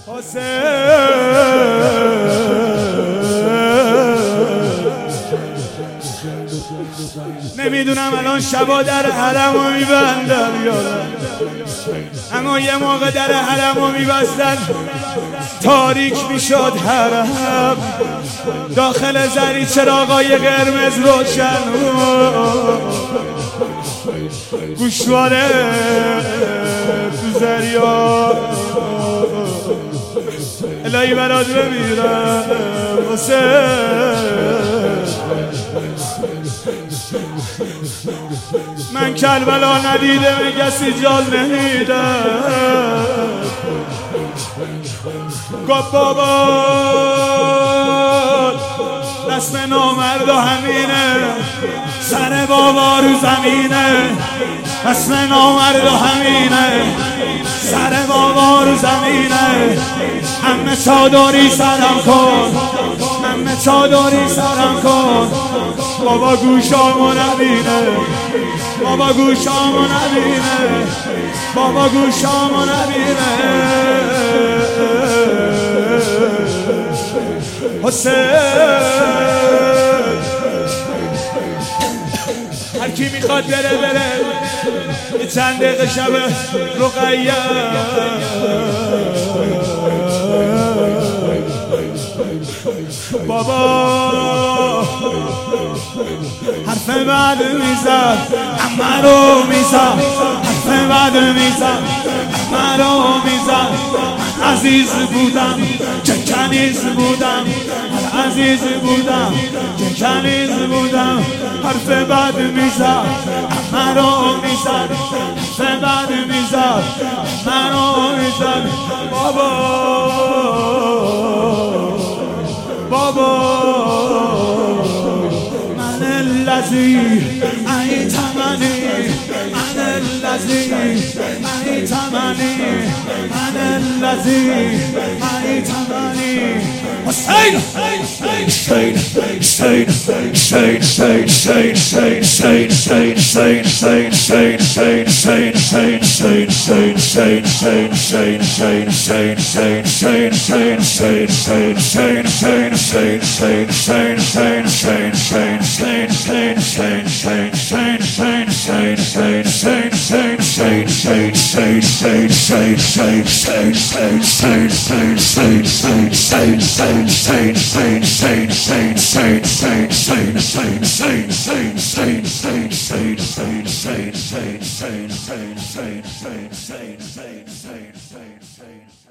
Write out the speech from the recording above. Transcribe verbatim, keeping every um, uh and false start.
نمیدونم الان شبا در حرمو میبندن یا اما یه موقع در حرمو میبستن تاریک میشد حرم، داخل زری چراغای قرمز روشن، گوشواره تو زریا الهی برات بمیرم حسین. من کربلا ندیدم کسی جال نمیدم. گفت بابا رسم نامرد و همینه، سر بابا رو زمینه، رسم نامرد و همینه، سر بابا رو زمینه. همه چادری سرم کن، همه چادری سرم کن، بابا گوشامو نبینه، بابا گوشامو نبینه، بابا گوشامو نبینه. حسین هر کی میخواد بره بره، یه چند دقیقه شب رقیه بابا حرف بعد میزد اما رو میزد، حرف بعد میزد اما رو میزد. عزیز بودم که کنیز بودم، عزیز بودم که کنیز بودم. حرف بعد میزد اما رو میزد، حرف بعد میزد اما رو میزد. بابا بابا من الذی ایتمنی، من الذی ایتمنی، من الذی ایتمنی. حسین حسین حسین حسین حسین حسین حسین حسین حسین حسین Insane, insane, insane, insane, insane, insane, insane, insane, insane.